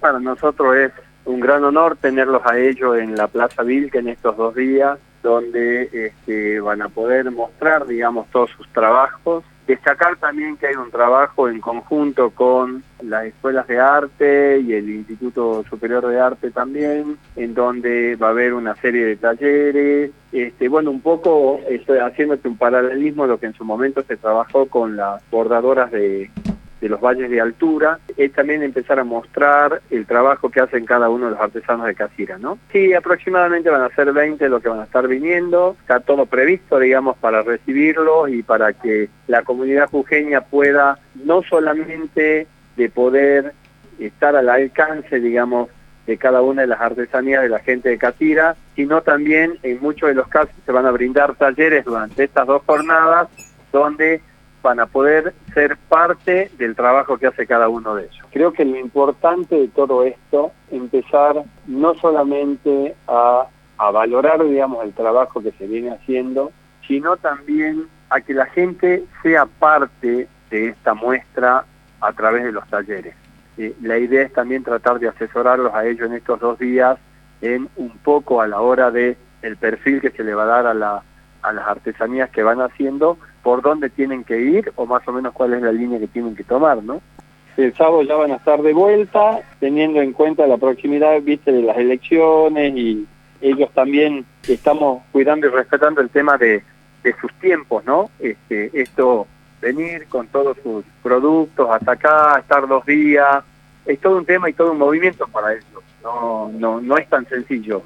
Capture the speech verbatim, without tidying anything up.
para nosotros es un gran honor tenerlos a ellos en la Plaza Vilca en estos dos días, donde este, van a poder mostrar, digamos, todos sus trabajos. Destacar también que hay un trabajo en conjunto con las escuelas de arte y el Instituto Superior de Arte también, en donde va a haber una serie de talleres. Este, bueno, un poco estoy haciéndote un paralelismo de lo que en su momento se trabajó con las bordadoras de... de los valles de altura, es también empezar a mostrar el trabajo que hacen cada uno de los artesanos de Casira, ¿no? Sí, aproximadamente van a ser veinte los que van a estar viniendo, está todo previsto, digamos, para recibirlos y para que la comunidad jujeña pueda no solamente de poder estar al alcance, digamos, de cada una de las artesanías de la gente de Casira, sino también en muchos de los casos se van a brindar talleres durante estas dos jornadas donde van a poder ser parte del trabajo que hace cada uno de ellos. Creo que lo importante de todo esto, empezar no solamente a, a valorar, digamos, el trabajo que se viene haciendo, sino también a que la gente sea parte de esta muestra a través de los talleres. Eh, la idea es también tratar de asesorarlos a ellos en estos dos días en un poco a la hora de el perfil que se le va a dar a la a las artesanías que van haciendo, por dónde tienen que ir o más o menos cuál es la línea que tienen que tomar, ¿no? El sábado ya van a estar de vuelta, teniendo en cuenta la proximidad, viste, de las elecciones, y ellos también estamos cuidando y respetando el tema de, de sus tiempos, ¿no? Este, esto, venir con todos sus productos hasta acá, estar dos días, es todo un tema y todo un movimiento para ellos, no, no, no es tan sencillo.